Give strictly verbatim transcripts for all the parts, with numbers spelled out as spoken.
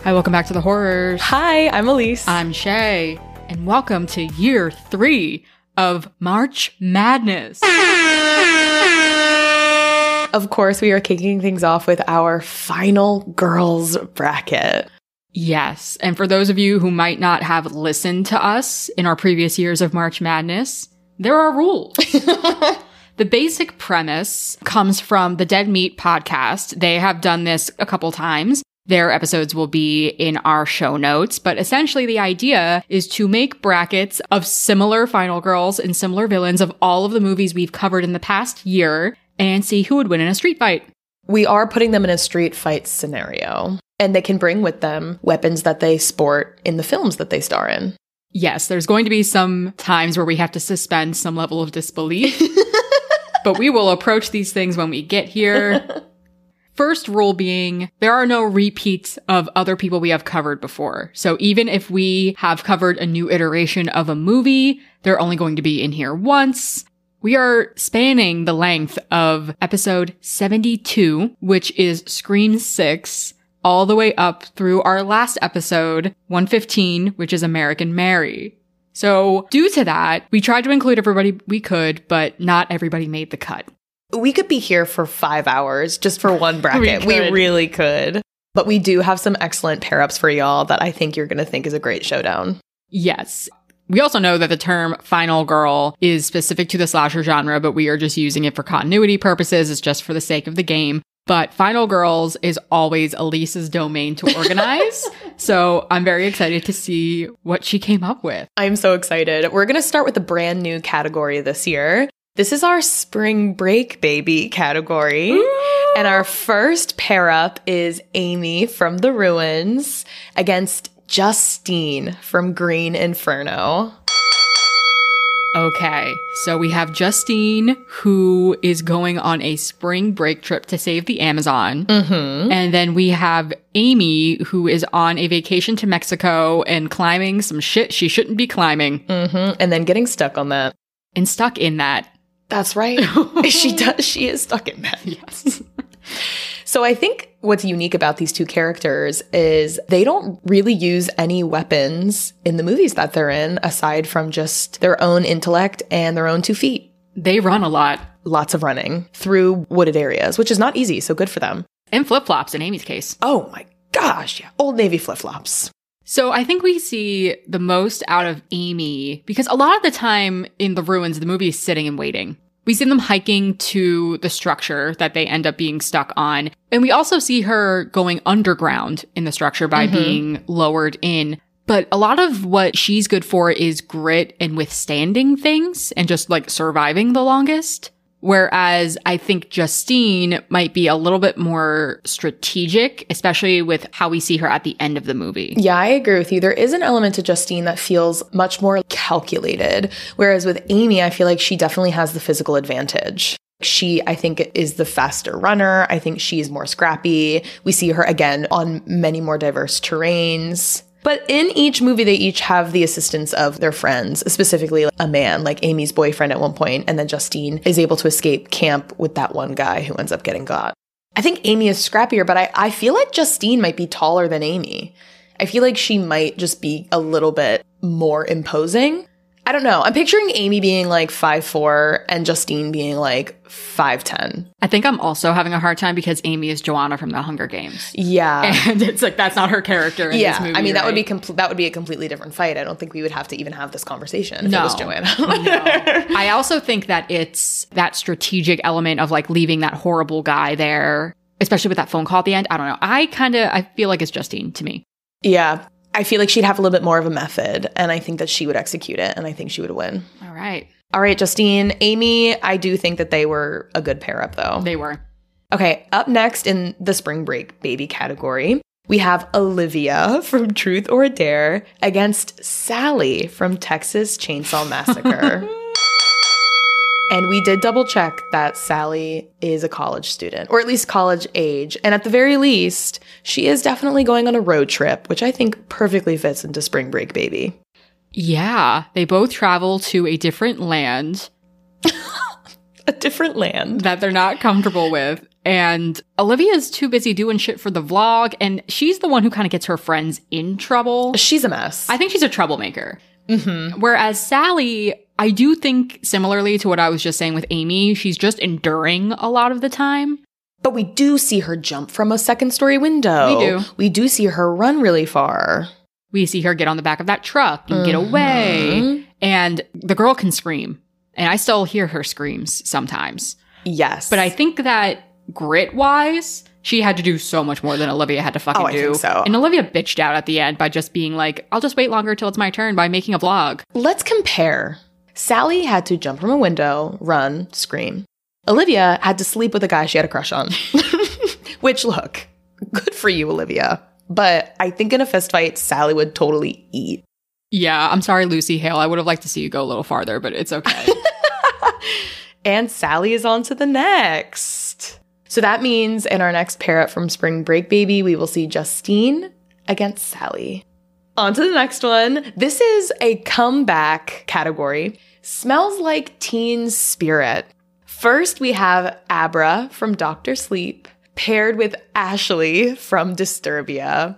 Hi, welcome back to the horrors. Hi, I'm Elise. I'm Shay, and welcome to year three of March Madness. Of course, we are kicking things off with our final girls bracket. Yes, and for those of you who might not have listened to us in our previous years of March Madness, there are rules. The basic premise comes from the Dead Meat podcast. They have done this a couple times. Their episodes will be in our show notes, but essentially the idea is to make brackets of similar final girls and similar villains of all of the movies we've covered in the past year and see who would win in a street fight. We are putting them in a street fight scenario, and they can bring with them weapons that they sport in the films that they star in. Yes, there's going to be some times where we have to suspend some level of disbelief, but we will approach these things when we get here. First rule being, there are no repeats of other people we have covered before. So even if we have covered a new iteration of a movie, they're only going to be in here once. We are spanning the length of episode seventy-two, which is Scream six, all the way up through our last episode, one fifteen, which is American Mary. So due to that, we tried to include everybody we could, but not everybody made the cut. We could be here for five hours just for one bracket. we, we really could. But we do have some excellent pair-ups for y'all that I think you're going to think is a great showdown. Yes. We also know that the term final girl is specific to the slasher genre, but we are just using it for continuity purposes. It's just for the sake of the game. But final girls is always Elise's domain to organize. So I'm very excited to see what she came up with. I'm so excited. We're going to start with a brand new category this year. This is our spring break baby category. Ooh. And our first pair up is Amy from The Ruins against Justine from Green Inferno. Okay, so we have Justine, who is going on a spring break trip to save the Amazon. Mm-hmm. And then we have Amy, who is on a vacation to Mexico and climbing some shit she shouldn't be climbing. Mm-hmm. And then getting stuck on that. And stuck in that. That's right. she does. She is stuck in that. Yes. So I think what's unique about these two characters is they don't really use any weapons in the movies that they're in, aside from just their own intellect and their own two feet. They run a lot. Lots of running through wooded areas, which is not easy, so good for them. And flip-flops in Amy's case. Oh my gosh, yeah. Old Navy flip-flops. So I think we see the most out of Amy because a lot of the time in The Ruins, the movie is sitting and waiting. We see them hiking to the structure that they end up being stuck on. And we also see her going underground in the structure by mm-hmm. being lowered in. But a lot of what she's good for is grit and withstanding things and just like surviving the longest. Whereas I think Justine might be a little bit more strategic, especially with how we see her at the end of the movie. Yeah, I agree with you. There is an element to Justine that feels much more calculated. Whereas with Amy, I feel like she definitely has the physical advantage. She, I think, is the faster runner. I think she's more scrappy. We see her, again, on many more diverse terrains. But in each movie, they each have the assistance of their friends, specifically a man, like Amy's boyfriend at one point, and then Justine is able to escape camp with that one guy who ends up getting got. I think Amy is scrappier, but I, I feel like Justine might be taller than Amy. I feel like she might just be a little bit more imposing. I don't know. I'm picturing Amy being like five foot four and Justine being like five ten. I think I'm also having a hard time because Amy is Joanna from the Hunger Games. Yeah. And it's like, that's not her character in yeah. this movie, I mean, that right? would be com- that would be a completely different fight. I don't think we would have to even have this conversation if no. it was Joanna. No. I also think that it's that strategic element of like leaving that horrible guy there, especially with that phone call at the end. I don't know. I kind of, I feel like it's Justine to me. Yeah. I feel like she'd have a little bit more of a method, and I think that she would execute it, and I think she would win. All right. All right, Justine. Amy, I do think that they were a good pair up, though. They were. Okay, up next in the spring break baby category, we have Olivia from Truth or Dare against Sally from Texas Chainsaw Massacre. And we did double check that Sally is a college student, or at least college age. And at the very least, she is definitely going on a road trip, which I think perfectly fits into Spring Break Baby. Yeah, they both travel to a different land. A different land. That they're not comfortable with. And Olivia's too busy doing shit for the vlog, and she's the one who kind of gets her friends in trouble. She's a mess. I think she's a troublemaker. Mm-hmm. Whereas Sally, I do think similarly to what I was just saying with Amy, she's just enduring a lot of the time. But we do see her jump from a second story window. We do. We do see her run really far. We see her get on the back of that truck and Mm-hmm. get away. And the girl can scream. And I still hear her screams sometimes. Yes. But I think that grit-wise, she had to do so much more than Olivia had to fucking Oh, I do. think so. And Olivia bitched out at the end by just being like, I'll just wait longer till it's my turn by making a vlog. Let's compare. Sally had to jump from a window, run, scream. Olivia had to sleep with a guy she had a crush on. Which, look, good for you, Olivia. But I think in a fistfight, Sally would totally eat. Yeah, I'm sorry, Lucy Hale. I would have liked to see you go a little farther, but it's okay. And Sally is on to the next. So that means in our next pair up from Spring Break Baby, we will see Justine against Sally. On to the next one. This is a comeback category. Smells Like Teen Spirit. First, we have Abra from Doctor Sleep, paired with Ashley from Disturbia.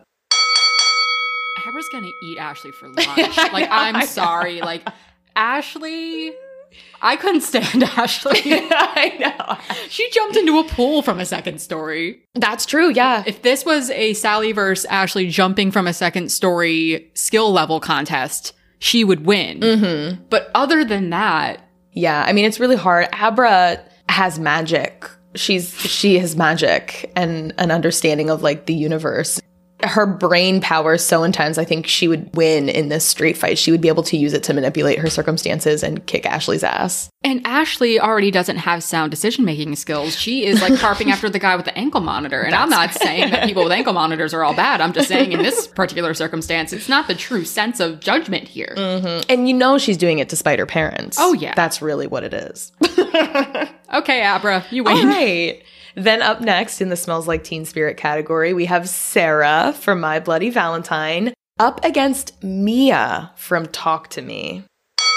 Abra's gonna eat Ashley for lunch. Like, I'm sorry. Like, Ashley... I couldn't stand Ashley. I know. She jumped into a pool from a second story. That's true, yeah. If this was a Sally versus Ashley jumping from a second story skill level contest, she would win. Mm-hmm. But other than that... Yeah, I mean, it's really hard. Abra has magic. She's She has magic and an understanding of, like, the universe. Her brain power is so intense, I think she would win in this street fight. She would be able to use it to manipulate her circumstances and kick Ashley's ass. And Ashley already doesn't have sound decision-making skills. She is, like, carping after the guy with the ankle monitor. And I'm not saying that people with ankle monitors are all bad. I'm just saying in this particular circumstance, it's not the true sense of judgment here. Mm-hmm. And you know she's doing it despite her parents. Oh, yeah. That's really what it is. Okay, Abra, you win. All right. Then up next in the Smells Like Teen Spirit category, we have Sarah from My Bloody Valentine up against Mia from Talk to Me.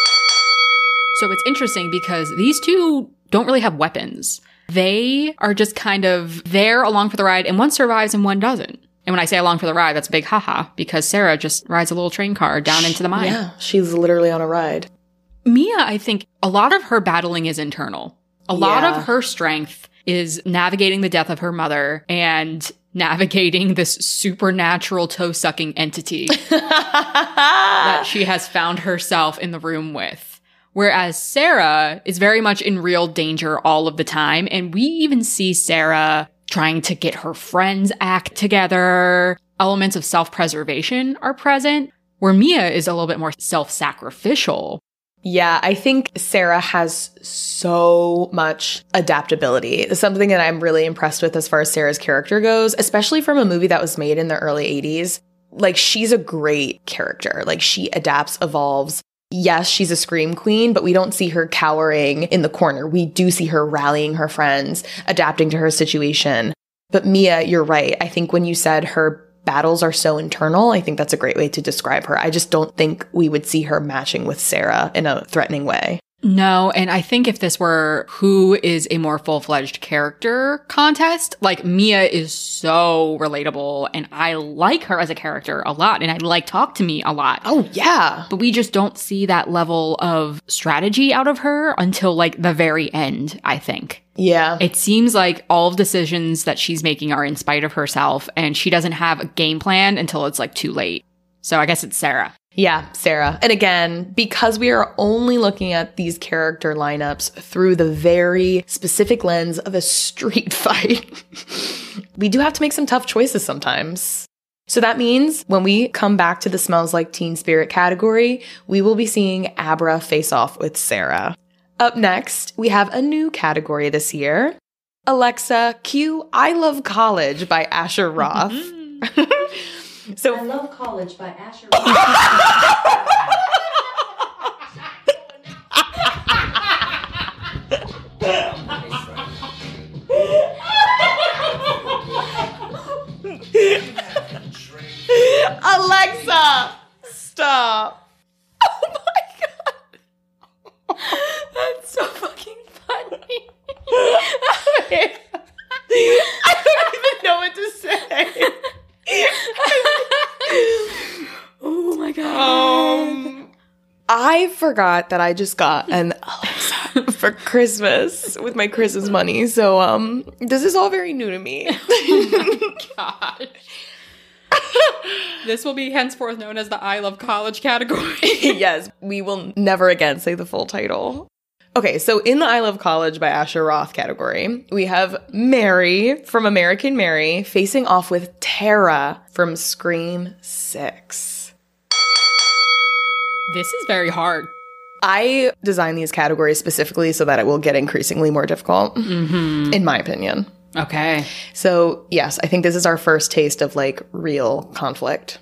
So it's interesting because these two don't really have weapons. They are just kind of there along for the ride, and one survives and one doesn't. And when I say along for the ride, that's a big haha, because Sarah just rides a little train car down into the mine. Yeah, she's literally on a ride. Mia, I think a lot of her battling is internal. A lot Yeah. of her strength is navigating the death of her mother and navigating this supernatural toe-sucking entity that she has found herself in the room with. Whereas Sarah is very much in real danger all of the time. And we even see Sarah trying to get her friends' act together. Elements of self-preservation are present, where Mia is a little bit more self-sacrificial. Yeah, I think Sarah has so much adaptability. It's something that I'm really impressed with as far as Sarah's character goes, especially from a movie that was made in the early eighties. Like, she's a great character. Like, she adapts, evolves. Yes, she's a scream queen, but we don't see her cowering in the corner. We do see her rallying her friends, adapting to her situation. But Mia, you're right. I think when you said her battles are so internal, I think that's a great way to describe her. I just don't think we would see her matching with Sarah in a threatening way. No, and I think if this were who is a more full-fledged character contest, like Mia is so relatable and I like her as a character a lot and I like Talk to Me a lot. Oh, yeah. But we just don't see that level of strategy out of her until like the very end, I think. Yeah. It seems like all of decisions that she's making are in spite of herself and she doesn't have a game plan until it's like too late. So I guess it's Sarah. Yeah, Sarah. And again, because we are only looking at these character lineups through the very specific lens of a street fight, we do have to make some tough choices sometimes. So that means when we come back to the Smells Like Teen Spirit category, we will be seeing Abra face off with Sarah. Up next, we have a new category this year. Alexa, cue I Love College by Asher Roth. So I Love College by Asher. Alexa, stop. Oh my god. That's so fucking funny. I forgot that I just got an Alexa for Christmas with my Christmas money. So um, this is all very new to me. Oh my God. This will be henceforth known as the I Love College category. Yes, we will never again say the full title. Okay, so in the I Love College by Asher Roth category, we have Mary from American Mary facing off with Tara from Scream six. This is very hard. I designed these categories specifically so that it will get increasingly more difficult, mm-hmm. in my opinion. Okay. So, yes, I think this is our first taste of, like, real conflict.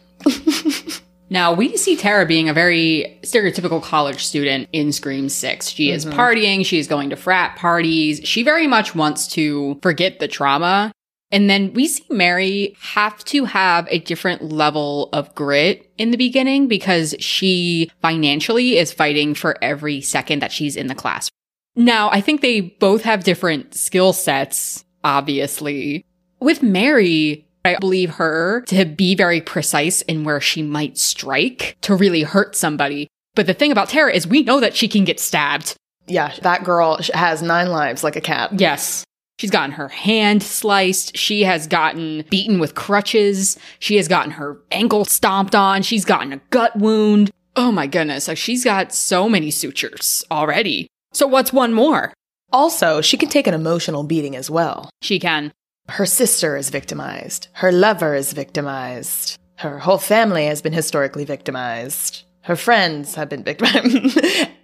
Now, we see Tara being a very stereotypical college student in Scream six. She is mm-hmm. partying. She is going to frat parties. She very much wants to forget the trauma. And then we see Mary have to have a different level of grit in the beginning because she financially is fighting for every second that she's in the class. Now, I think they both have different skill sets, obviously. With Mary, I believe her to be very precise in where she might strike to really hurt somebody. But the thing about Tara is we know that she can get stabbed. Yeah, that girl has nine lives like a cat. Yes. She's gotten her hand sliced. She has gotten beaten with crutches. She has gotten her ankle stomped on. She's gotten a gut wound. Oh my goodness. Like she's got so many sutures already. So what's one more? Also, she can take an emotional beating as well. She can. Her sister is victimized. Her lover is victimized. Her whole family has been historically victimized. Her friends have been victimized.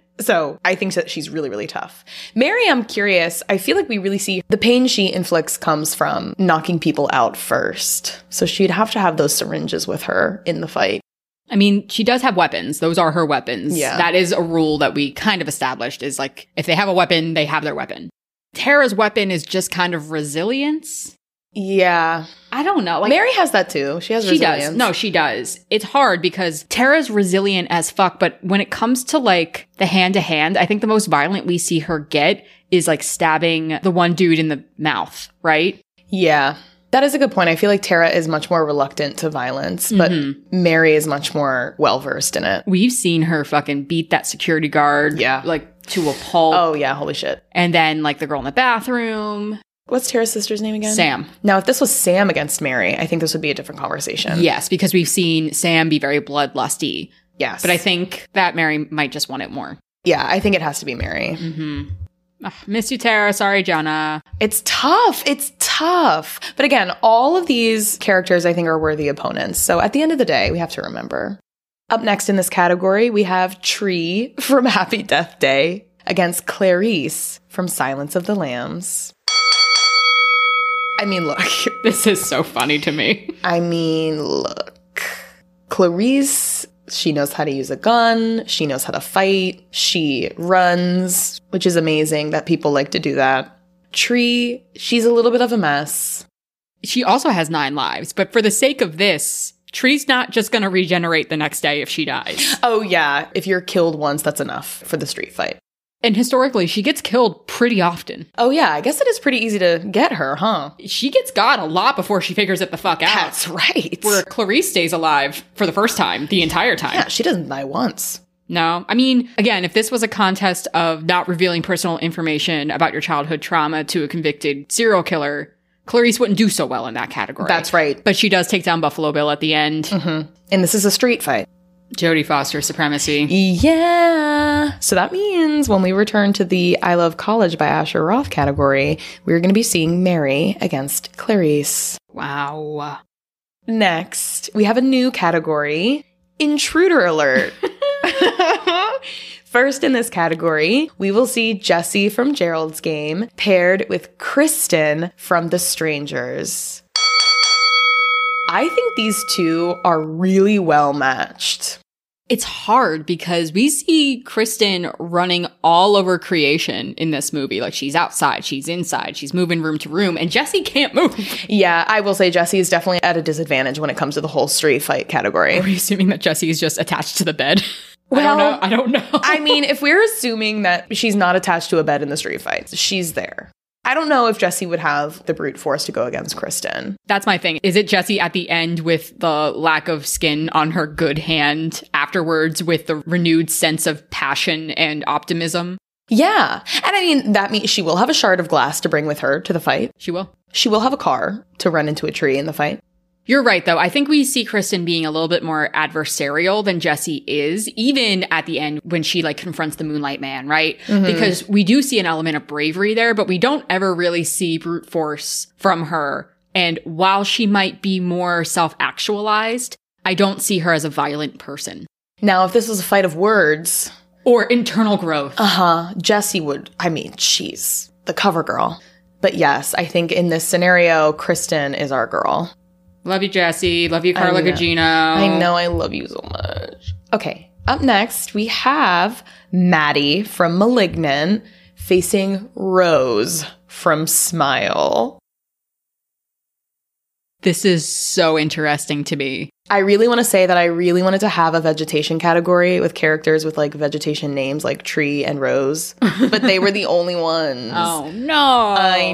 So I think that she's really, really tough. Mary, I'm curious. I feel like we really see the pain she inflicts comes from knocking people out first. So she'd have to have those syringes with her in the fight. I mean, she does have weapons. Those are her weapons. Yeah. That is a rule that we kind of established is like, if they have a weapon, they have their weapon. Tara's weapon is just kind of resilience. Yeah. I don't know. Like, Mary has that too. She has she resilience. does. No, she does. It's hard because Tara's resilient as fuck, but when it comes to like the hand to hand, I think the most violent we see her get is like stabbing the one dude in the mouth, right? Yeah. That is a good point. I feel like Tara is much more reluctant to violence, but mm-hmm. Mary is much more well-versed in it. We've seen her fucking beat that security guard. Yeah. Like to a pulp. Oh yeah, holy shit. And then like the girl in the bathroom. What's Tara's sister's name again? Sam. Now, if this was Sam against Mary, I think this would be a different conversation. Yes, because we've seen Sam be very bloodlusty. Yes. But I think that Mary might just want it more. Yeah, I think it has to be Mary. Mm-hmm. Ugh, miss you, Tara. Sorry, Jenna. It's tough. It's tough. But again, all of these characters, I think, are worthy opponents. So at the end of the day, we have to remember. Up next in this category, we have Tree from Happy Death Day against Clarice from Silence of the Lambs. I mean, look. This is so funny to me. I mean, look. Clarice, she knows how to use a gun. She knows how to fight. She runs, which is amazing that people like to do that. Tree, she's a little bit of a mess. She also has nine lives, but for the sake of this, Tree's not just going to regenerate the next day if she dies. Oh, yeah. If you're killed once, that's enough for the street fight. And historically, she gets killed pretty often. Oh, yeah. I guess it is pretty easy to get her, huh? She gets got a lot before she figures it the fuck out. That's right. Where Clarice stays alive for the first time, the entire time. Yeah, she doesn't die once. No. I mean, again, if this was a contest of not revealing personal information about your childhood trauma to a convicted serial killer, Clarice wouldn't do so well in that category. That's right. But she does take down Buffalo Bill at the end. Mm-hmm. And this is a street fight. Jodie Foster supremacy. Yeah. So that means when we return to the I Love College by Asher Roth category, we're going to be seeing Mary against Clarice. Wow. Next, we have a new category, Intruder Alert. First in this category, we will see Jesse from Gerald's Game paired with Kristen from The Strangers. I think these two are really well matched. It's hard because we see Kristen running all over creation in this movie. Like she's outside, she's inside, she's moving room to room, and Jesse can't move. Yeah, I will say Jesse is definitely at a disadvantage when it comes to the whole street fight category. Are we assuming that Jesse is just attached to the bed? Well, I don't know. I don't know. I mean, if we're assuming that she's not attached to a bed in the street fight, she's there. I don't know if Jesse would have the brute force to go against Kristen. That's my thing. Is it Jesse at the end with the lack of skin on her good hand afterwards with the renewed sense of passion and optimism? Yeah. And I mean, that means she will have a shard of glass to bring with her to the fight. She will. She will have a car to run into a tree in the fight. You're right, though. I think we see Kristen being a little bit more adversarial than Jesse is, even at the end when she, like, confronts the Moonlight Man, right? Mm-hmm. Because we do see an element of bravery there, but we don't ever really see brute force from her. And while she might be more self-actualized, I don't see her as a violent person. Now, if this was a fight of words... Or internal growth. Uh-huh. Jesse would... I mean, she's the cover girl. But yes, I think in this scenario, Kristen is our girl. Love you, Jesse. Love you, Carla I Gugino. I know. I love you so much. Okay. Up next, we have Maddie from Malignant facing Rose from Smile. This is so interesting to me. I really want to say that I really wanted to have a vegetation category with characters with like vegetation names like Tree and Rose, but they were the only ones. Oh, no. I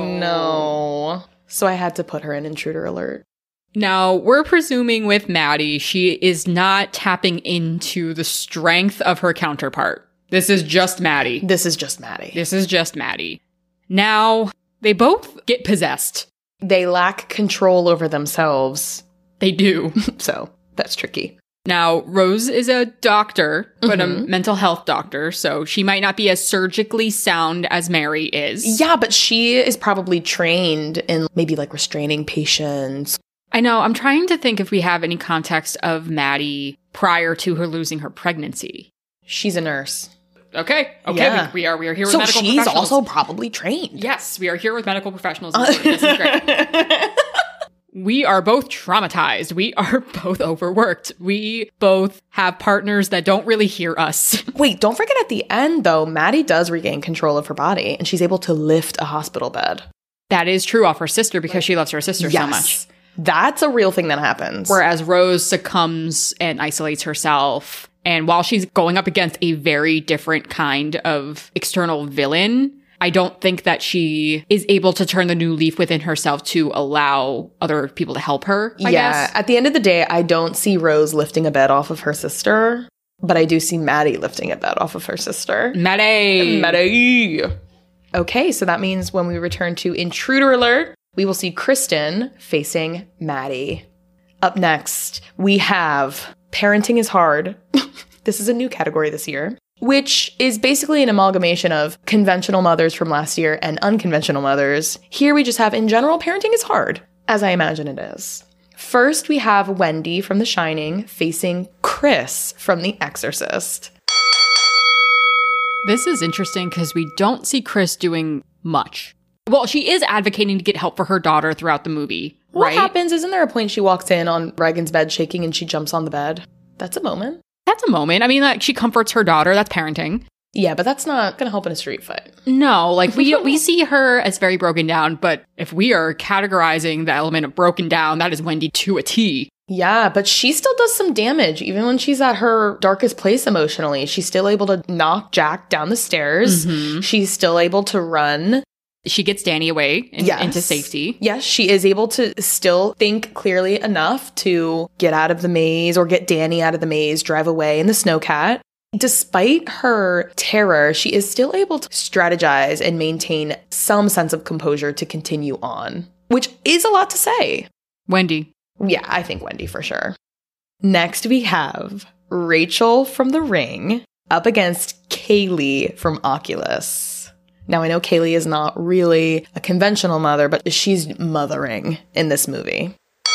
know. So I had to put her in Intruder Alert. Now, we're presuming with Maddie, she is not tapping into the strength of her counterpart. This is just Maddie. This is just Maddie. This is just Maddie. Now, they both get possessed. They lack control over themselves. They do. So, that's tricky. Now, Rose is a doctor, but Mm-hmm. a mental health doctor, so she might not be as surgically sound as Mary is. Yeah, but she is probably trained in maybe like restraining patients. I know. I'm trying to think if we have any context of Maddie prior to her losing her pregnancy. She's a nurse. Okay. Okay. Yeah. We, we are we are here with so medical she's professionals. also probably trained. Yes, we are here with medical professionals. This is great. We are both traumatized. We are both overworked. We both have partners that don't really hear us. Wait, don't forget at the end, though, Maddie does regain control of her body, and she's able to lift a hospital bed. That is true off her sister because she loves her sister yes. so much. That's a real thing that happens. Whereas Rose succumbs and isolates herself. And while she's going up against a very different kind of external villain, I don't think that she is able to turn the new leaf within herself to allow other people to help her, I yeah, guess. At the end of the day, I don't see Rose lifting a bed off of her sister, but I do see Maddie lifting a bed off of her sister. Maddie! Maddie! Okay, so that means when we return to Intruder Alert, we will see Kristen facing Maddie. Up next, we have Parenting is Hard. This is a new category this year, which is basically an amalgamation of conventional mothers from last year and unconventional mothers. Here we just have, in general, parenting is hard, as I imagine it is. First, we have Wendy from The Shining facing Chris from The Exorcist. This is interesting because we don't see Chris doing much. Well, she is advocating to get help for her daughter throughout the movie, What right? happens? Isn't there a point she walks in on Reagan's bed shaking and she jumps on the bed? That's a moment. That's a moment. I mean, like, she comforts her daughter. That's parenting. Yeah, but that's not going to help in a street fight. No, like, we we see her as very broken down, but if we are categorizing the element of broken down, that is Wendy to a T. Yeah, but she still does some damage. Even when she's at her darkest place emotionally, she's still able to knock Jack down the stairs. Mm-hmm. She's still able to run. She gets Danny away in, Yes. into safety. Yes, she is able to still think clearly enough to get out of the maze or get Danny out of the maze, drive away in the snowcat. Despite her terror, she is still able to strategize and maintain some sense of composure to continue on, which is a lot to say. Wendy. Yeah, I think Wendy for sure. Next, we have Rachel from The Ring up against Kaylee from Oculus. Now, I know Kaylee is not really a conventional mother, but she's mothering in this movie.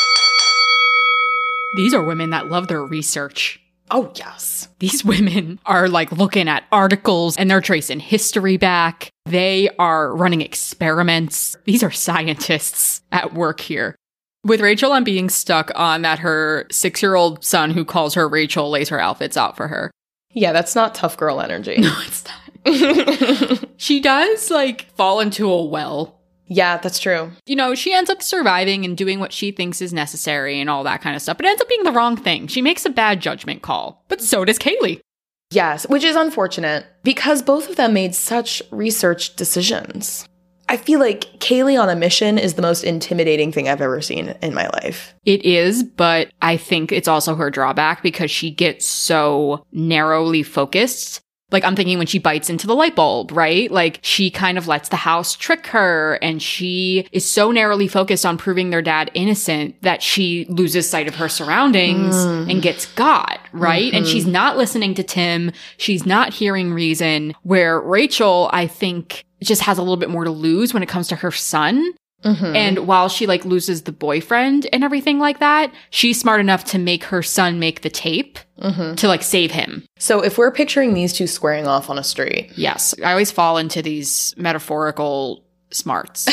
These are women that love their research. Oh, yes. These women are like looking at articles and they're tracing history back. They are running experiments. These are scientists at work here. With Rachel, I'm being stuck on that her six-year-old son who calls her Rachel lays her outfits out for her. Yeah, that's not tough girl energy. No, it's not. She does, like, fall into a well. Yeah, that's true. You know, she ends up surviving and doing what she thinks is necessary and all that kind of stuff. But it ends up being the wrong thing. She makes a bad judgment call. But so does Kaylee. Yes, which is unfortunate because both of them made such research decisions. I feel like Kaylee on a mission is the most intimidating thing I've ever seen in my life. It is, but I think it's also her drawback because she gets so narrowly focused. Like, I'm thinking when she bites into the light bulb, right? Like, she kind of lets the house trick her, and she is so narrowly focused on proving their dad innocent that she loses sight of her surroundings mm. and gets got, right? Mm-hmm. And she's not listening to Tim. She's not hearing reason. Where Rachel, I think, just has a little bit more to lose when it comes to her son. Mm-hmm. And while she, like, loses the boyfriend and everything like that, she's smart enough to make her son make the tape mm-hmm. to, like, save him. So if we're picturing these two squaring off on a street. Yes. I always fall into these metaphorical smarts.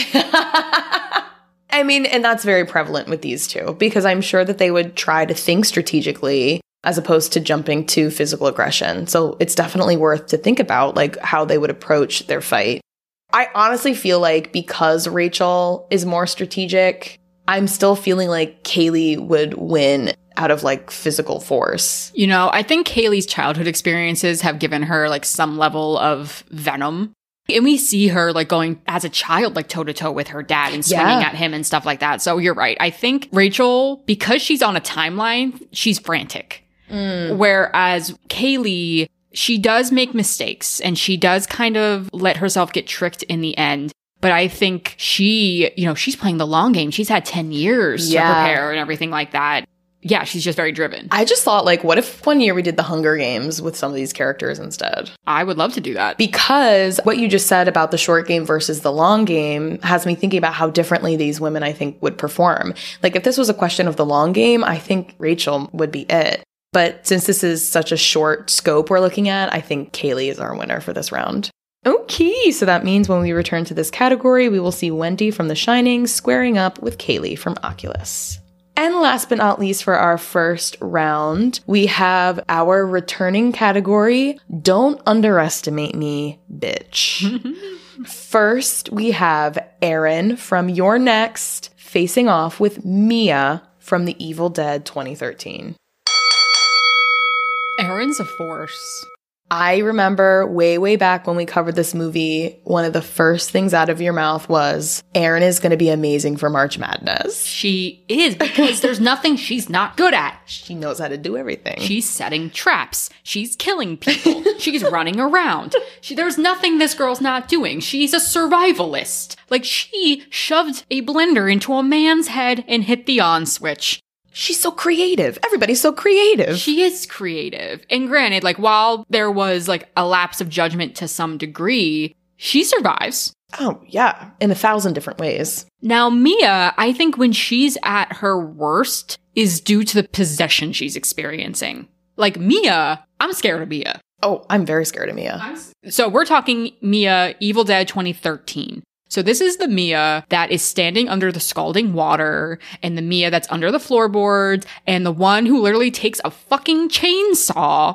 I mean, and that's very prevalent with these two, because I'm sure that they would try to think strategically as opposed to jumping to physical aggression. So it's definitely worth to think about, like, how they would approach their fight. I honestly feel like because Rachel is more strategic, I'm still feeling like Kaylee would win out of, like, physical force. You know, I think Kaylee's childhood experiences have given her, like, some level of venom. And we see her, like, going as a child, like, toe-to-toe with her dad and swinging yeah. at him and stuff like that. So you're right. I think Rachel, because she's on a timeline, she's frantic. Mm. Whereas Kaylee, she does make mistakes and she does kind of let herself get tricked in the end. But I think she, you know, she's playing the long game. She's had ten years yeah. to prepare and everything like that. Yeah, she's just very driven. I just thought, like, what if one year we did the Hunger Games with some of these characters instead? I would love to do that. Because what you just said about the short game versus the long game has me thinking about how differently these women, I think, would perform. Like, if this was a question of the long game, I think Rachel would be it. But since this is such a short scope we're looking at, I think Kaylee is our winner for this round. Okay, so that means when we return to this category, we will see Wendy from The Shining squaring up with Kaylee from Oculus. And last but not least for our first round, we have our returning category, Don't Underestimate Me, Bitch. First, we have Erin from You're Next facing off with Mia from The Evil Dead twenty thirteen. Erin's a force. I remember way, way back when we covered this movie, one of the first things out of your mouth was, Erin is going to be amazing for March Madness. She is, because there's nothing she's not good at. She knows how to do everything. She's setting traps. She's killing people. She's running around. She, there's nothing this girl's not doing. She's a survivalist. Like, she shoved a blender into a man's head and hit the on switch. She's so creative. Everybody's so creative. She is creative. And granted, like, while there was, like, a lapse of judgment to some degree, she survives. Oh, yeah. In a thousand different ways. Now, Mia, I think when she's at her worst is due to the possession she's experiencing. Like, Mia, I'm scared of Mia. Oh, I'm very scared of Mia. I'm s- so we're talking Mia, Evil Dead twenty thirteen. So this is the Mia that is standing under the scalding water, and the Mia that's under the floorboards, and the one who literally takes a fucking chainsaw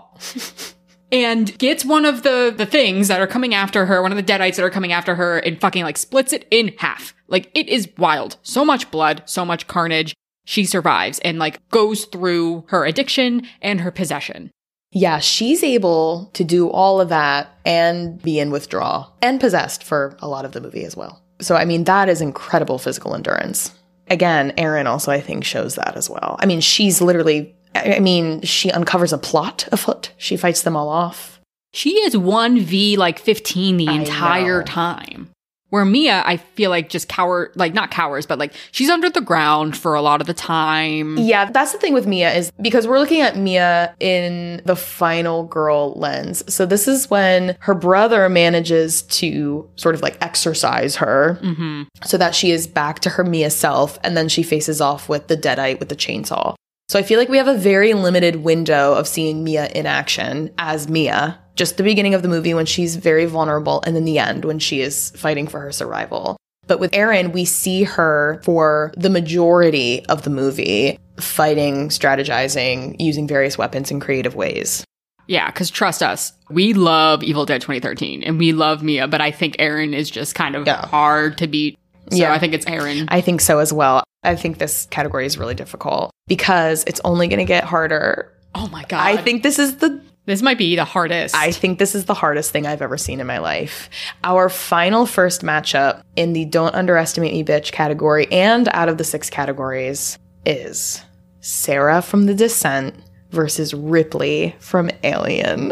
and gets one of the, the things that are coming after her, one of the deadites that are coming after her, and fucking, like, splits it in half. Like, it is wild. So much blood, so much carnage. She survives and, like, goes through her addiction and her possession. Yeah, she's able to do all of that and be in withdrawal and possessed for a lot of the movie as well. So, I mean, that is incredible physical endurance. Again, Erin also, I think, shows that as well. I mean, she's literally, I mean, she uncovers a plot afoot. She fights them all off. She is one v like fifteen the entire time. Where Mia, I feel like just cower, like not cowers, but like she's under the ground for a lot of the time. Yeah, that's the thing with Mia is because we're looking at Mia in the final girl lens. So this is when her brother manages to sort of like exorcise her mm-hmm. so that she is back to her Mia self. And then she faces off with the deadite with the chainsaw. So I feel like we have a very limited window of seeing Mia in action as Mia. Just the beginning of the movie when she's very vulnerable, and then the end when she is fighting for her survival. But with Erin, we see her for the majority of the movie fighting, strategizing, using various weapons in creative ways. Yeah, because trust us, we love Evil Dead twenty thirteen, and we love Mia, but I think Erin is just kind of yeah. hard to beat. So yeah. I think it's Erin. I think so as well. I think this category is really difficult because it's only going to get harder. Oh my God. I think this is the This might be the hardest. I think this is the hardest thing I've ever seen in my life. Our final first matchup in the Don't Underestimate Me Bitch category and out of the six categories is Sarah from The Descent versus Ripley from Alien.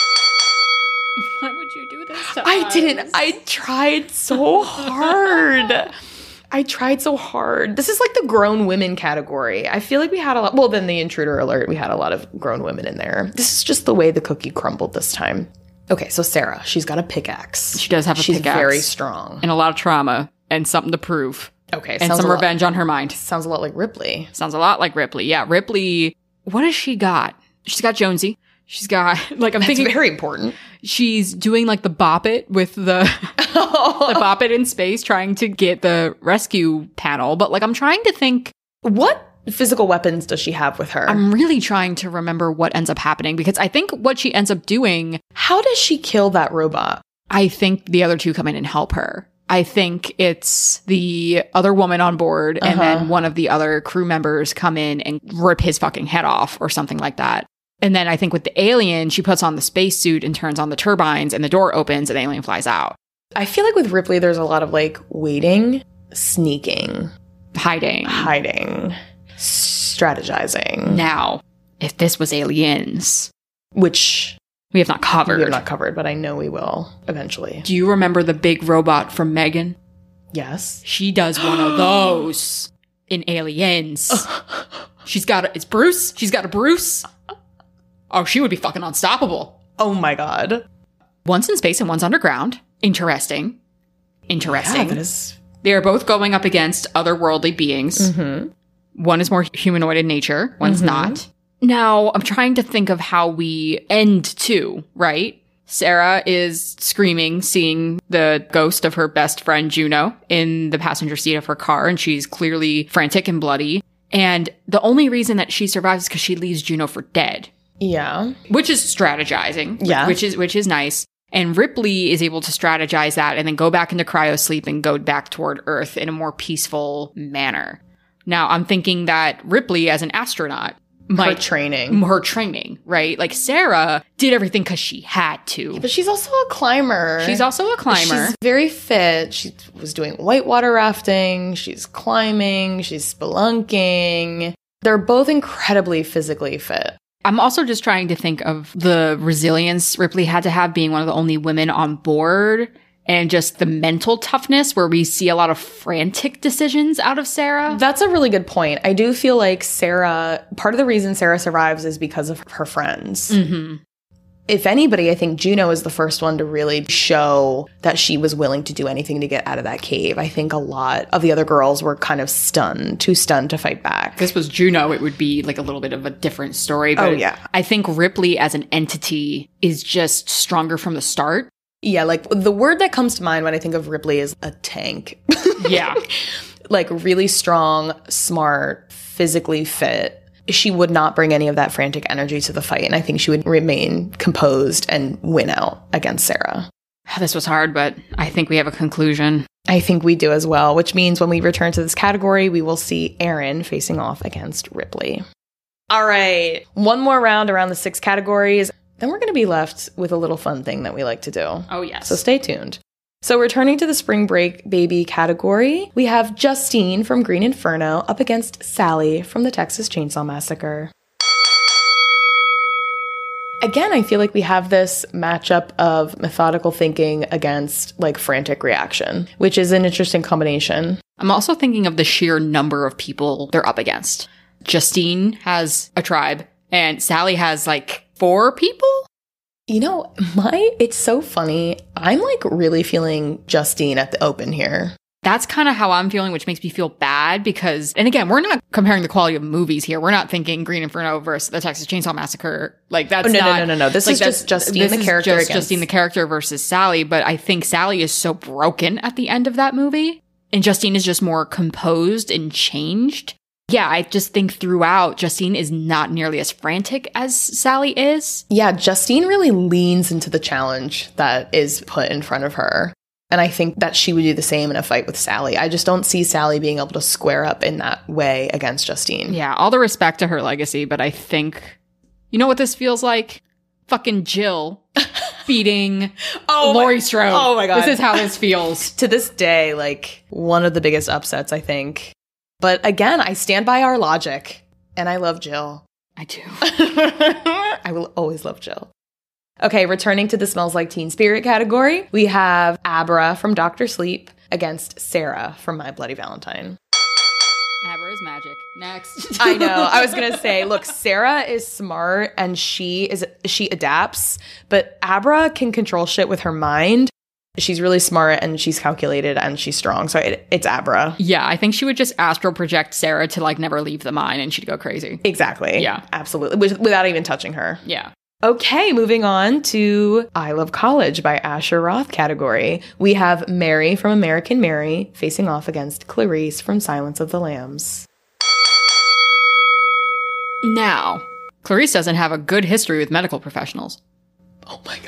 Why would you do this to I us? didn't. I tried so hard. I tried so hard. This is like the grown women category. I feel like we had a lot. Well, then the Intruder Alert, we had a lot of grown women in there. This is just the way the cookie crumbled this time. Okay, so Sarah, she's got a pickaxe. She does have a she's pickaxe. She's very strong. And a lot of trauma and something to prove. Okay, and some lot, revenge on her mind. Sounds a lot like Ripley. Sounds a lot like Ripley. Yeah, Ripley. What has she got? She's got Jonesy. She's got, like, I'm That's thinking. very important. She's doing, like, the bop it with the, the bop it in space, trying to get the rescue panel. But, like, I'm trying to think. What physical weapons does she have with her? I'm really trying to remember what ends up happening, because I think what she ends up doing. How does she kill that robot? I think the other two come in and help her. I think it's the other woman on board, and Uh-huh. then one of the other crew members come in and rip his fucking head off or something like that. And then I think with the alien, she puts on the spacesuit and turns on the turbines, and the door opens and the alien flies out. I feel like with Ripley, there's a lot of like waiting, sneaking, Hiding. hiding, strategizing. Now, if this was Aliens, Which we have not covered. we have not covered, but I know we will eventually. Do you remember the big robot from Megan? Yes. She does one of those in Aliens. She's got a, it's Bruce. She's got a Bruce. Oh, she would be fucking unstoppable. Oh my god. One's in space and one's underground. Interesting. Interesting. Yeah, that is. They are both going up against otherworldly beings. Mm-hmm. One is more humanoid in nature, one's Mhm. not. Now, I'm trying to think of how we end too, right? Sarah is screaming, seeing the ghost of her best friend Juno in the passenger seat of her car, and she's clearly frantic and bloody. And the only reason that she survives is because she leaves Juno for dead, Yeah. which is strategizing. Yeah. Which is which is nice. And Ripley is able to strategize that and then go back into cryo sleep and go back toward Earth in a more peaceful manner. Now, I'm thinking that Ripley, as an astronaut, Her might training. her training, right? Like Sarah did everything because she had to. But she's also a climber. She's also a climber. She's very fit. She was doing whitewater rafting. She's climbing. She's spelunking. They're both incredibly physically fit. I'm also just trying to think of the resilience Ripley had to have being one of the only women on board, and just the mental toughness where we see a lot of frantic decisions out of Sarah. That's a really good point. I do feel like Sarah, part of the reason Sarah survives is because of her friends. Mm-hmm. If anybody, I think Juno is the first one to really show that she was willing to do anything to get out of that cave. I think a lot of the other girls were kind of stunned, too stunned to fight back. If this was Juno, it would be like a little bit of a different story. But Oh, yeah. I think Ripley as an entity is just stronger from the start. Yeah, like the word that comes to mind when I think of Ripley is a tank. Yeah. Like really strong, smart, physically fit. She would not bring any of that frantic energy to the fight. And I think she would remain composed and win out against Sarah. This was hard, but I think we have a conclusion. I think we do as well, which means when we return to this category, we will see Erin facing off against Ripley. All right. One more round around the six categories. Then we're going to be left with a little fun thing that we like to do. Oh, yes. So stay tuned. So returning to the Spring Break Baby category, we have Justine from Green Inferno up against Sally from the Texas Chainsaw Massacre. Again, I feel like we have this matchup of methodical thinking against like frantic reaction, which is an interesting combination. I'm also thinking of the sheer number of people they're up against. Justine has a tribe, and Sally has like four people? You know, my it's so funny. I'm like really feeling Justine at the open here. That's kind of how I'm feeling, which makes me feel bad because, and again, we're not comparing the quality of movies here. We're not thinking Green Inferno versus the Texas Chainsaw Massacre. Like that's Oh, no, no, not, no, no, no. This like, is just that's- Justine, this the is character just against- Justine the character versus Sally. But I think Sally is so broken at the end of that movie, and Justine is just more composed and changed. Yeah, I just think throughout, Justine is not nearly as frantic as Sally is. Yeah, Justine really leans into the challenge that is put in front of her. And I think that she would do the same in a fight with Sally. I just don't see Sally being able to square up in that way against Justine. Yeah, all the respect to her legacy, but I think, you know what this feels like? fucking Jill beating Oh Laurie my- Strode. oh my God. This is how this feels. To this day, like one of the biggest upsets, I think. But again, I stand by our logic and I love Jill. I do. I will always love Jill. Okay, returning to the Smells Like Teen Spirit category, we have Abra from Doctor Sleep against Sarah from My Bloody Valentine. Abra is magic. Next. I know. I was going to say, look, Sarah is smart and she is she adapts, but Abra can control shit with her mind. She's really smart and she's calculated and she's strong. So it, it's Abra. Yeah, I think she would just astral project Sarah to like never leave the mine and she'd go crazy. Exactly. Yeah. Absolutely. With, without even touching her. Yeah. Okay, moving on to I Love College by Asher Roth category. We have Mary from American Mary facing off against Clarice from Silence of the Lambs. Now, Clarice doesn't have a good history with medical professionals. Oh my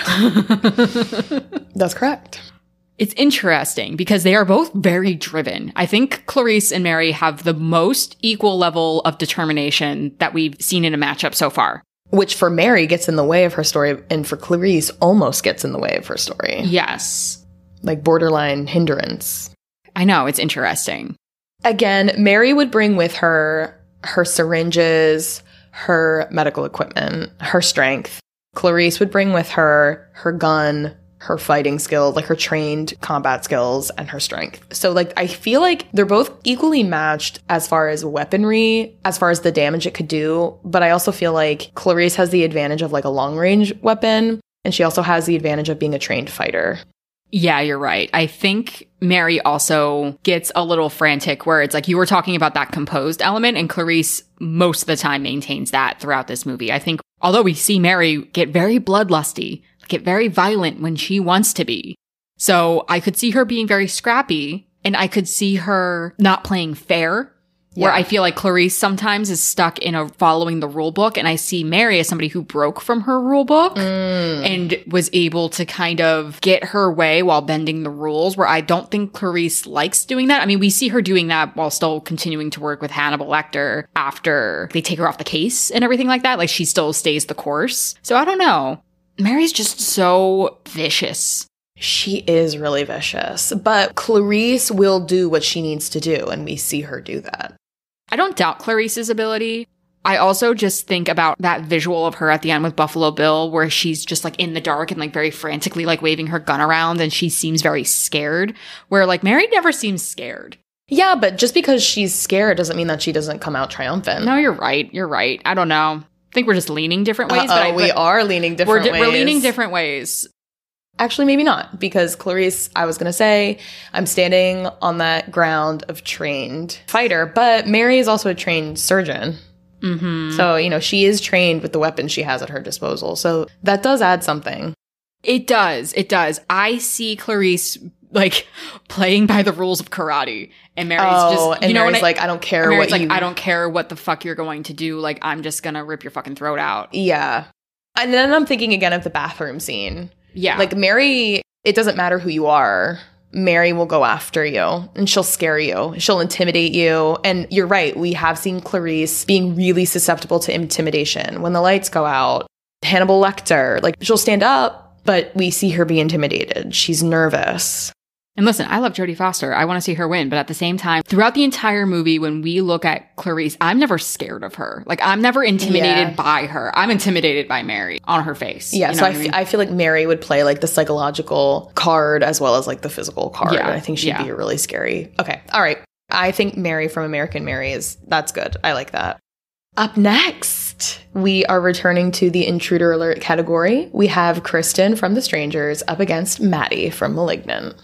God. That's correct. It's interesting because they are both very driven. I think Clarice and Mary have the most equal level of determination that we've seen in a matchup so far. Which for Mary gets in the way of her story, and for Clarice almost gets in the way of her story. Yes. Like borderline hindrance. I know, it's interesting. Again, Mary would bring with her her syringes, her medical equipment, her strength. Clarice would bring with her her gun, her fighting skills, like her trained combat skills and her strength. So like I feel like they're both equally matched as far as weaponry, as far as the damage it could do, but I also feel like Clarice has the advantage of like a long range weapon and she also has the advantage of being a trained fighter. Yeah, you're right. I think Mary also gets a little frantic where it's like you were talking about that composed element and Clarice most of the time maintains that throughout this movie. I think although we see Mary get very bloodlusty, get very violent when she wants to be. So I could see her being very scrappy and I could see her not playing fair. Where Yeah. I feel like Clarice sometimes is stuck in a following the rule book. And I see Mary as somebody who broke from her rule book Mm. and was able to kind of get her way while bending the rules, where I don't think Clarice likes doing that. I mean, we see her doing that while still continuing to work with Hannibal Lecter after they take her off the case and everything like that. Like she still stays the course. So I don't know. Mary's just so vicious. She is really vicious, but Clarice will do what she needs to do, and we see her do that. I don't doubt Clarice's ability. I also just think about that visual of her at the end with Buffalo Bill where she's just like in the dark and like very frantically like waving her gun around and she seems very scared, where like Mary never seems scared. Yeah, but just because she's scared doesn't mean that she doesn't come out triumphant. No, you're right. You're right. I don't know. I think we're just leaning different ways. Uh-oh, but I, we but are leaning different we're, di- ways. we're leaning different ways. Actually, maybe not, because Clarice, I was going to say, I'm standing on that ground of trained fighter, but Mary is also a trained surgeon. Mm-hmm. So, you know, she is trained with the weapons she has at her disposal. So that does add something. It does. It does. I see Clarice like playing by the rules of karate, and Mary's oh, just and you know Mary's when I- like, I don't care Mary's what like, you... I don't care what the fuck you're going to do. Like, I'm just gonna rip your fucking throat out. Yeah. And then I'm thinking again of the bathroom scene. Yeah. Like Mary, it doesn't matter who you are. Mary will go after you and she'll scare you. She'll intimidate you. And you're right. We have seen Clarice being really susceptible to intimidation. When the lights go out, Hannibal Lecter, like she'll stand up, but we see her be intimidated. She's nervous. And listen, I love Jodie Foster. I want to see her win. But at the same time, throughout the entire movie, when we look at Clarice, I'm never scared of her. Like, I'm never intimidated Yeah. by her. I'm intimidated by Mary on her face. Yeah, You know so I, what f- mean? I feel like Mary would play like the psychological card as well as like the physical card. Yeah, I think she'd yeah. be really scary. Okay, all right. I think Mary from American Mary is, that's good. I like that. Up next, we are returning to the Intruder Alert category. We have Kristen from The Strangers up against Maddie from Malignant.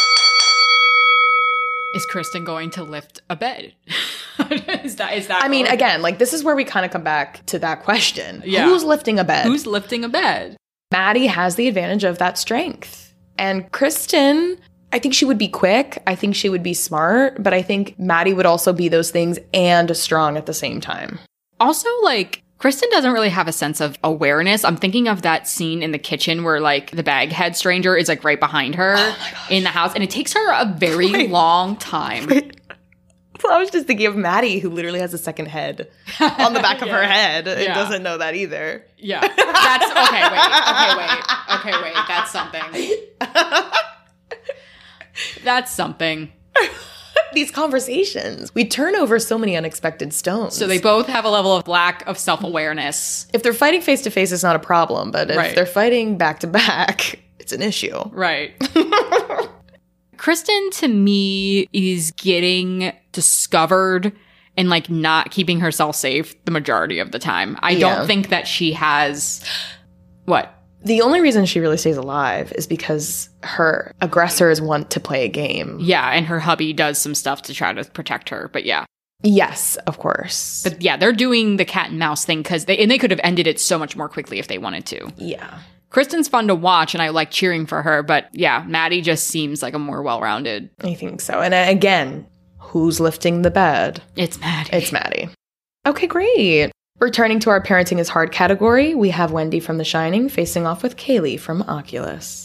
Is Kristen going to lift a bed? is that, is that I mean, what- again, like this is where we kind of come back to that question. Yeah. Who's lifting a bed? who's lifting a bed? Maddie has the advantage of that strength. And Kristen, I think she would be quick. I think she would be smart. But I think Maddie would also be those things and strong at the same time. Also, like, Kristen doesn't really have a sense of awareness. I'm thinking of that scene in the kitchen where, like, the baghead stranger is, like, right behind her Oh my gosh. in the house. And it takes her a very Wait. long time. Wait. I was just thinking of Maddie, who literally has a second head on the back of Yeah. her head and Yeah. doesn't know that either. Yeah. That's okay, wait. Okay, wait. Okay, wait. That's something. That's something. These conversations, we turn over so many unexpected stones. So they both have a level of lack of self-awareness. if they're fighting face to face, it's not a problem. But if Right. they're fighting back to back, it's an issue. Right. Kristen, to me, is getting discovered and, like, not keeping herself safe the majority of the time. I Yeah. don't think that she has... What? The only reason she really stays alive is because her aggressors want to play a game. Yeah, and her hubby does some stuff to try to protect her. But yeah. Yes, of course. But yeah, they're doing the cat and mouse thing because they... And they could have ended it so much more quickly if they wanted to. Yeah. Kristen's fun to watch, and I like cheering for her. But yeah, Maddie just seems like a more well-rounded... I think so. And uh, again, who's lifting the bed? It's Maddie. It's Maddie. Okay, great. Returning to our parenting is hard category, we have Wendy from The Shining facing off with Kaylee from Oculus.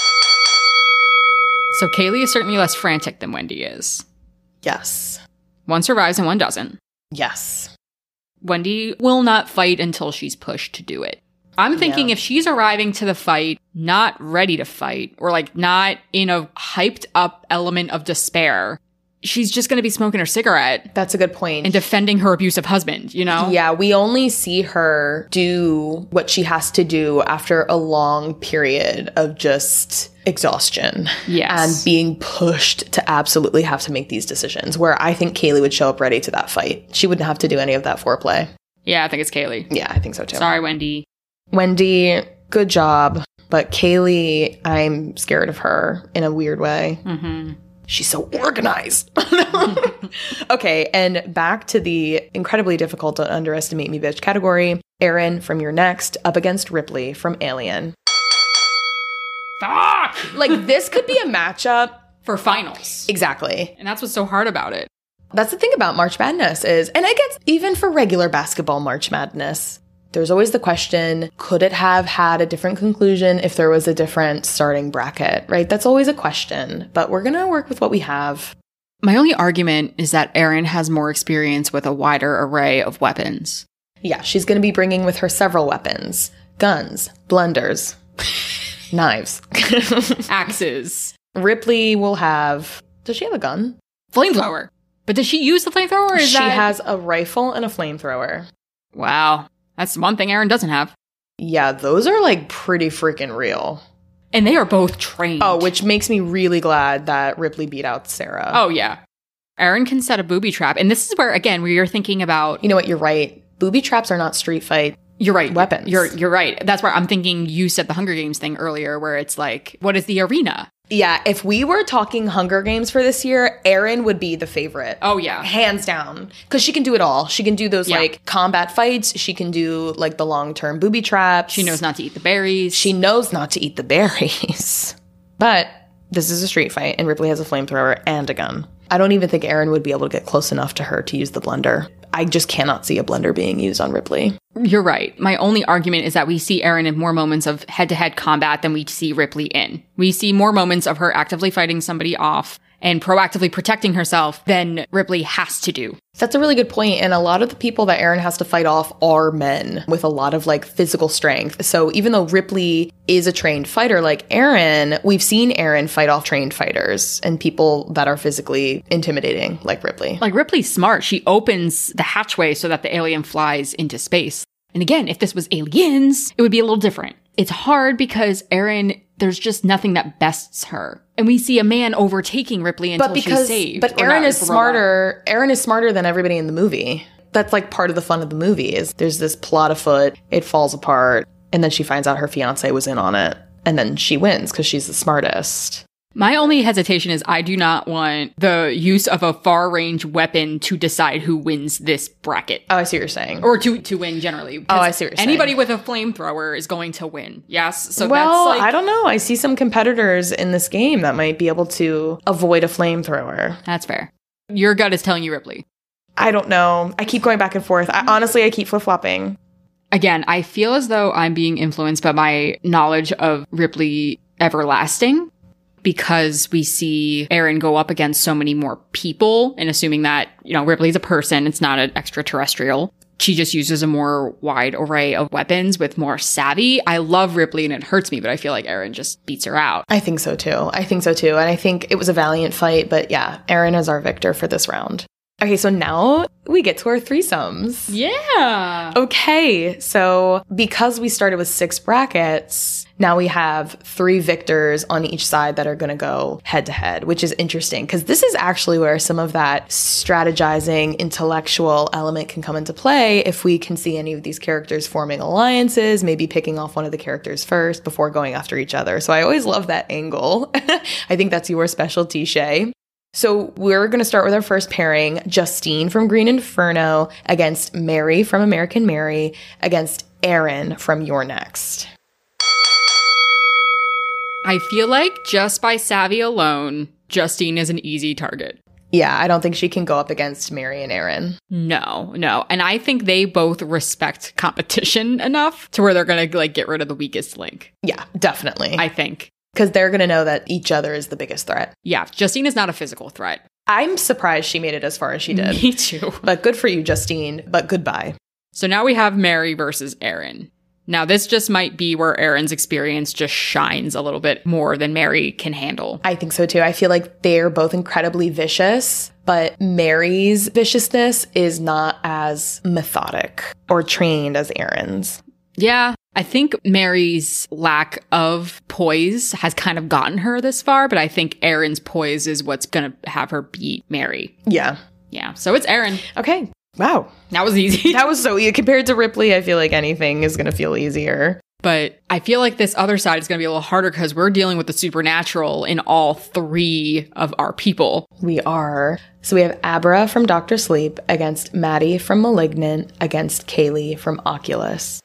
So Kaylee is certainly less frantic than Wendy is. Yes. One survives and one doesn't. Yes. Wendy will not fight until she's pushed to do it. I'm thinking Yeah. if she's arriving to the fight not ready to fight, or like not in a hyped up element of despair, she's just going to be smoking her cigarette That's a good point. and defending her abusive husband, you know? Yeah, we only see her do what she has to do after a long period of just exhaustion. Yes. And being pushed to absolutely have to make these decisions, where I think Kaylee would show up ready to that fight. She wouldn't have to do any of that foreplay. Yeah, I think it's Kaylee. Yeah, I think so too. Sorry, Wendy. Wendy, good job. But Kaylee, I'm scared of her in a weird way. Mm-hmm. She's so organized. Okay, and back to the incredibly difficult to underestimate me bitch category. Erin from Your Next up against Ripley from Alien. Fuck! Like, this could be a matchup. For finals. Exactly. And that's what's so hard about it. That's the thing about March Madness is, and I guess even for regular basketball March Madness, there's always the question, could it have had a different conclusion if there was a different starting bracket, right? That's always a question, but we're going to work with what we have. My only argument is that Erin has more experience with a wider array of weapons. Yeah, she's going to be bringing with her several weapons. Guns, blenders, knives. Axes. Ripley will have... Does she have a gun? Flamethrower. But does she use the flamethrower? Or is She that... has a rifle and a flamethrower. Wow. That's one thing Erin doesn't have. Yeah, those are like pretty freaking real. And they are both trained. Oh, which makes me really glad that Ripley beat out Sarah. Oh, yeah. Erin can set a booby trap. And this is where, again, where you're thinking about... You know what? You're right. Booby traps are not street fight. You're right. Weapons. You're you're right. That's where I'm thinking you said the Hunger Games thing earlier, where it's like, what is the arena? Yeah, if we were talking Hunger Games for this year, Erin would be the favorite. Oh, yeah. Hands down. Because she can do it all. She can do those, Yeah. like, combat fights. She can do, like, the long-term booby traps. She knows not to eat the berries. She knows not to eat the berries. But this is a street fight, and Ripley has a flamethrower and a gun. I don't even think Erin would be able to get close enough to her to use the blender. I just cannot see a blender being used on Ripley. You're right. My only argument is that we see Erin in more moments of head-to-head combat than we see Ripley in. We see more moments of her actively fighting somebody off and proactively protecting herself than Ripley has to do. That's a really good point. And a lot of the people that Erin has to fight off are men with a lot of like physical strength. So even though Ripley is a trained fighter like Erin, we've seen Erin fight off trained fighters and people that are physically intimidating like Ripley. Like, Ripley's smart. She opens the hatchway so that the alien flies into space. And again, if this was Aliens, it would be a little different. It's hard because Erin, there's just nothing that bests her. And we see a man overtaking Ripley until But because, she's saved. but Or Erin not, is the robot. smarter. Erin is smarter than everybody in the movie. That's like part of the fun of the movie is there's this plot afoot. It falls apart. And then she finds out her fiance was in on it. And then she wins because she's the smartest. My only hesitation is I do not want the use of a far-range weapon to decide who wins this bracket. Oh, I see what you're saying. Or to, to win generally. Oh, I see what you're saying. Anybody with a flamethrower is going to win. Yes. So well, that's like, I don't know. I see some competitors in this game that might be able to avoid a flamethrower. That's fair. Your gut is telling you Ripley. I don't know. I keep going back and forth. I, honestly, I keep flip-flopping. Again, I feel as though I'm being influenced by my knowledge of Ripley Everlasting. because we see Aaron go up against so many more people, and assuming that, you know, Ripley's a person, it's not an extraterrestrial. She just uses a more wide array of weapons with more savvy. I love Ripley and it hurts me, but I feel like Aaron just beats her out. I think so too. I think so too. And I think it was a valiant fight, but yeah, Aaron is our victor for this round. Okay, so now we get to our threesomes. Yeah. Okay, so because we started with six brackets, now we have three victors on each side that are going to go head to head, which is interesting because this is actually where some of that strategizing intellectual element can come into play if we can see any of these characters forming alliances, maybe picking off one of the characters first before going after each other. So I always love that angle. I think that's your specialty, Shay. So we're going to start with our first pairing, Justine from Green Inferno against Mary from American Mary against Aaron from You're Next. I feel like just by savvy alone, Justine is an easy target. Yeah, I don't think she can go up against Mary and Aaron. No, no. And I think they both respect competition enough to where they're going to like get rid of the weakest link. Yeah, definitely. I think. Because they're going to know that each other is the biggest threat. Yeah, Justine is not a physical threat. I'm surprised she made it as far as she did. Me too. But good for you, Justine. But goodbye. So now we have Mary versus Aaron. Now this just might be where Aaron's experience just shines a little bit more than Mary can handle. I think so too. I feel like they're both incredibly vicious, but Mary's viciousness is not as methodic or trained as Aaron's. Yeah. I think Mary's lack of poise has kind of gotten her this far, but I think Aaron's poise is what's going to have her beat Mary. Yeah. Yeah. So it's Aaron. Okay. Wow. That was easy. That was so easy. Compared to Ripley, I feel like anything is going to feel easier. But I feel like this other side is going to be a little harder because we're dealing with the supernatural in all three of our people. We are. So we have Abra from Doctor Sleep against Maddie from Malignant against Kaylee from Oculus.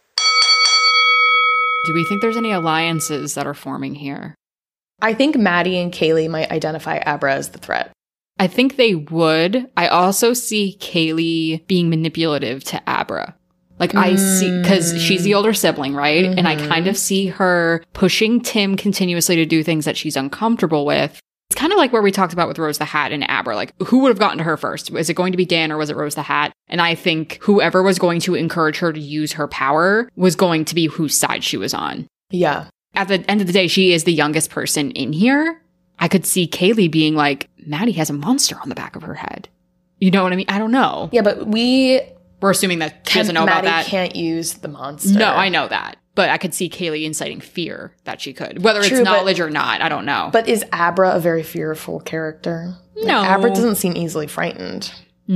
Do we think there's any alliances that are forming here? I think Maddie and Kaylee might identify Abra as the threat. I think they would. I also see Kaylee being manipulative to Abra. Like, mm. I see, because she's the older sibling, right? Mm-hmm. And I kind of see her pushing Tim continuously to do things that she's uncomfortable with. It's kind of like where we talked about with Rose the Hat and Abra. Like, who would have gotten to her first? Was it going to be Dan or was it Rose the Hat? And I think whoever was going to encourage her to use her power was going to be whose side she was on. Yeah. At the end of the day, she is the youngest person in here. I could see Kaylee being like, Maddie has a monster on the back of her head. You know what I mean? I don't know. Yeah, but we... We're assuming that she doesn't know Maddie about that. Maddie can't use the monster. No, I know that. But I could see Kaylee inciting fear that she could. Whether True, it's knowledge but, or not, I don't know. But is Abra a very fearful character? No. Like, Abra doesn't seem easily frightened.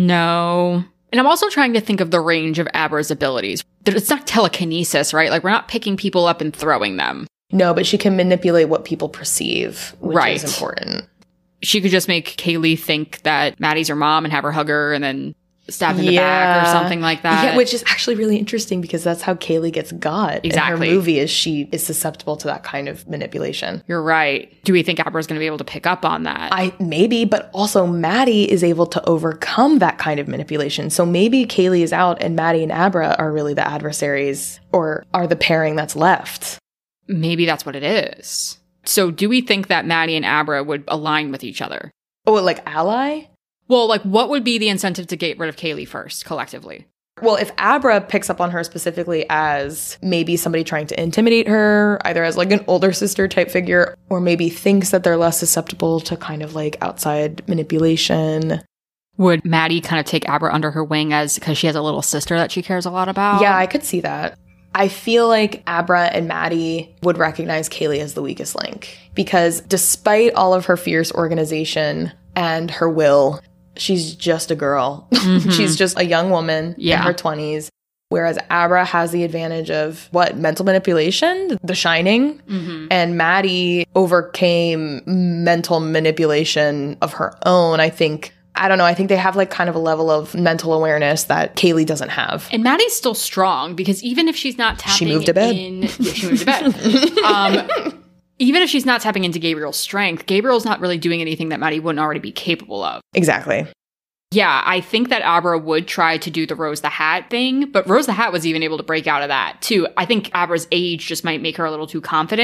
No. And I'm also trying to think of the range of Abra's abilities. It's not telekinesis, right? Like, we're not picking people up and throwing them. No, but she can manipulate what people perceive, which right. is important. She could just make Kaylee think that Maddie's her mom and have her hug her and then stab in the yeah. back or something like that. Yeah, which is actually really interesting because that's how Kaylee gets got exactly. in her movie, is she is susceptible to that kind of manipulation. You're right. Do we think Abra's going to be able to pick up on that? I maybe, but also Maddie is able to overcome that kind of manipulation. So maybe Kaylee is out and Maddie and Abra are really the adversaries or are the pairing that's left. Maybe that's what it is. So do we think that Maddie and Abra would align with each other? Oh, like ally? Well, like, what would be the incentive to get rid of Kaylee first, collectively? Well, if Abra picks up on her specifically as maybe somebody trying to intimidate her, either as like an older sister type figure, or maybe thinks that they're less susceptible to kind of like outside manipulation. Would Maddie kind of take Abra under her wing as because she has a little sister that she cares a lot about? Yeah, I could see that. I feel like Abra and Maddie would recognize Kaylee as the weakest link because despite all of her fierce organization and her will, she's just a girl. Mm-hmm. She's just a young woman yeah. in her twenties. Whereas Abra has the advantage of what? Mental manipulation? The Shining? Mm-hmm. And Maddie overcame mental manipulation of her own, I think. I don't know. I think they have like kind of a level of mental awareness that Kaylee doesn't have. And Maddie's still strong because even if she's not tapping she moved to bed. in... Yeah, she moved to bed. um, even if she's not tapping into Gabriel's strength, Gabriel's not really doing anything that Maddie wouldn't already be capable of. Exactly. Yeah, I think that Abra would try to do the Rose the Hat thing, but Rose the Hat was even able to break out of that too. I think Abra's age just might make her a little too confident.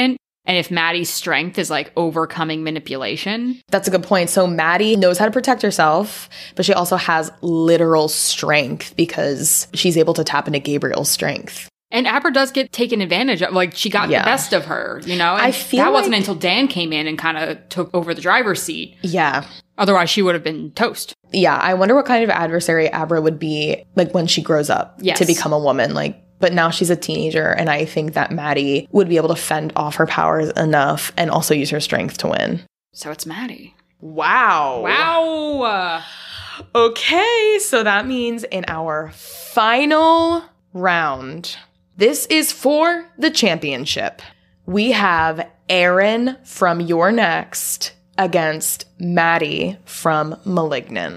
And if Maddie's strength is like overcoming manipulation. That's a good point. So Maddie knows how to protect herself, but she also has literal strength because she's able to tap into Gabriel's strength. And Abra does get taken advantage of. Like, she got Yeah. the best of her, you know? And I feel that like- wasn't until Dan came in and kind of took over the driver's seat. Yeah. Otherwise, she would have been toast. Yeah. I wonder what kind of adversary Abra would be like when she grows up Yes. to become a woman. Like, but now she's a teenager, and I think that Maddie would be able to fend off her powers enough and also use her strength to win. So it's Maddie. Wow. Wow. Okay, so that means in our final round, this is for the championship. We have Aaron from You're Next against Maddie from Malignant.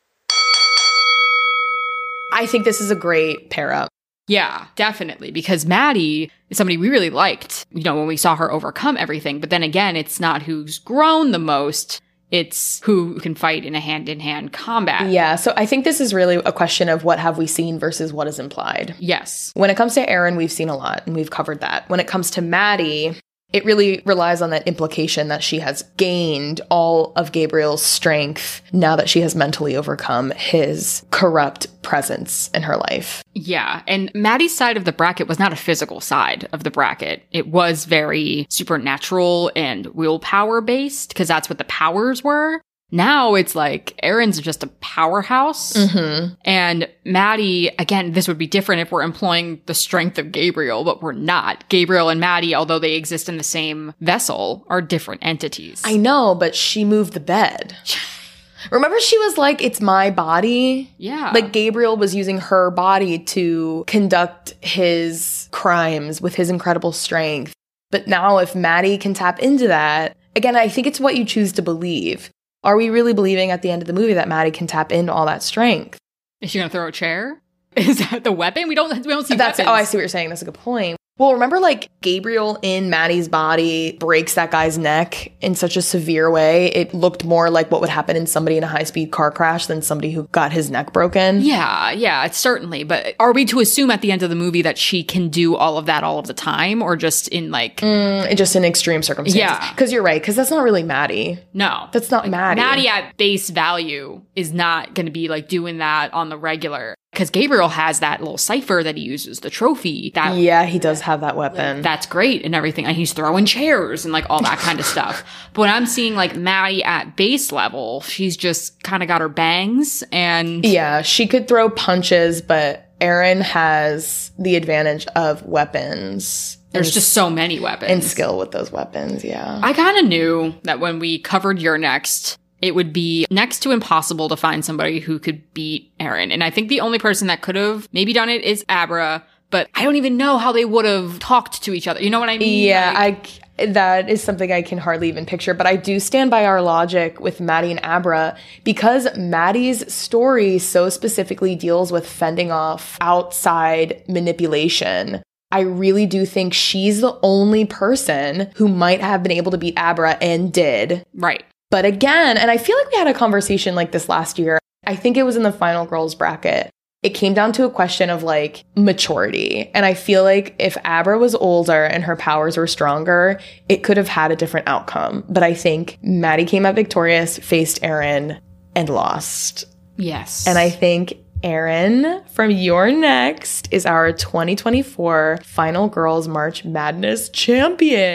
I think this is a great pair up. Yeah, definitely. Because Maddie is somebody we really liked, you know, when we saw her overcome everything. But then again, it's not who's grown the most. It's who can fight in a hand-in-hand combat. Yeah, so I think this is really a question of what have we seen versus what is implied. Yes. When it comes to Aaron, we've seen a lot, and we've covered that. When it comes to Maddie, it really relies on that implication that she has gained all of Gabriel's strength now that she has mentally overcome his corrupt presence in her life. Yeah. And Maddie's side of the bracket was not a physical side of the bracket. It was very supernatural and willpower based because that's what the powers were. Now it's like Aaron's just a powerhouse. Mm-hmm. And Maddie, again, this would be different if we're employing the strength of Gabriel, but we're not. Gabriel and Maddie, although they exist in the same vessel, are different entities. I know, but she moved the bed. Remember, she was like, it's my body? Yeah. Like, Gabriel was using her body to conduct his crimes with his incredible strength. But now if Maddie can tap into that, again, I think it's what you choose to believe. Are we really believing at the end of the movie that Maddie can tap into all that strength? Is she gonna throw a chair? Is that the weapon? We don't we don't see That's weapons. oh, I see what you're saying. That's a good point. Well, remember, like, Gabriel in Maddie's body breaks that guy's neck in such a severe way. It looked more like what would happen in somebody in a high-speed car crash than somebody who got his neck broken. Yeah, yeah, it's certainly. But are we to assume at the end of the movie that she can do all of that all of the time, or just in like Mm, just in extreme circumstances. Yeah. Because you're right, because that's not really Maddie. no? That's not Maddie. Maddie at base value is not going to be like doing that on the regular. Because Gabriel has that little cipher that he uses, the trophy. That Yeah, he does have that weapon. That's great and everything. And he's throwing chairs and like all that kind of stuff. But when I'm seeing like Maddie at base level, she's just kind of got her bangs and Yeah, she could throw punches, but Aaron has the advantage of weapons. there's and, just so many weapons. and skill with those weapons, yeah. I kind of knew that when we covered You're Next, it would be next to impossible to find somebody who could beat Aaron. And I think the only person that could have maybe done it is Abra, but I don't even know how they would have talked to each other. You know what I mean? Yeah, Like, I that is something I can hardly even picture, but I do stand by our logic with Maddie and Abra because Maddie's story so specifically deals with fending off outside manipulation. I really do think she's the only person who might have been able to beat Abra and did. right. But again, and I feel like we had a conversation like this last year. I think it was in the final girls bracket. It came down to a question of like maturity. And I feel like if Abra was older and her powers were stronger, it could have had a different outcome. But I think Maddie came out victorious, faced Aaron, and lost. Yes. And I think Aaron from You're Next is our twenty twenty-four Final Girls March Madness champion.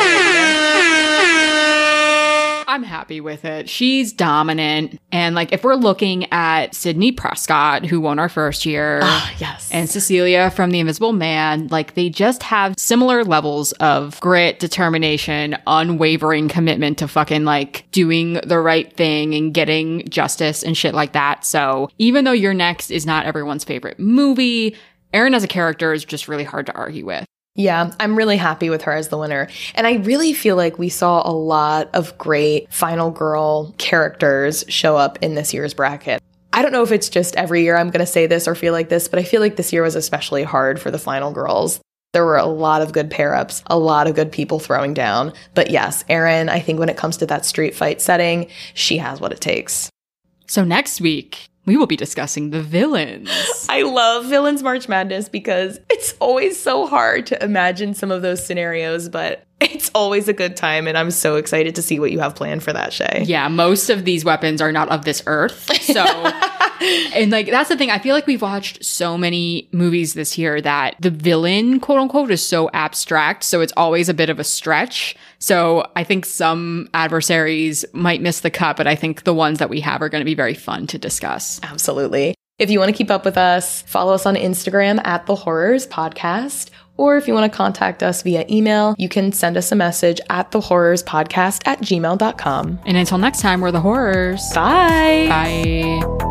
I'm happy with it. She's dominant. And like, if we're looking at Sydney Prescott, who won our first year, Ah, yes. and Cecilia from The Invisible Man, like they just have similar levels of grit, determination, unwavering commitment to fucking like doing the right thing and getting justice and shit like that. So even though You're Next is not everyone's favorite movie, Erin as a character is just really hard to argue with. Yeah, I'm really happy with her as the winner. And I really feel like we saw a lot of great final girl characters show up in this year's bracket. I don't know if it's just every year I'm going to say this or feel like this, but I feel like this year was especially hard for the final girls. There were a lot of good pair-ups, a lot of good people throwing down. But yes, Erin, I think when it comes to that street fight setting, she has what it takes. So next week, we will be discussing the villains. I love Villains March Madness because it's always so hard to imagine some of those scenarios, but It's always a good time, and I'm so excited to see what you have planned for that, Shay. Yeah, most of these weapons are not of this earth. So, and like, that's the thing. I feel like we've watched so many movies this year that the villain, quote unquote, is so abstract. So it's always a bit of a stretch. So I think some adversaries might miss the cut, but I think the ones that we have are going to be very fun to discuss. Absolutely. If you want to keep up with us, follow us on Instagram at The Horrors Podcast. Or if you want to contact us via email, you can send us a message at thehorrorspodcast at gmail dot com. And until next time, we're The Horrors. Bye. Bye.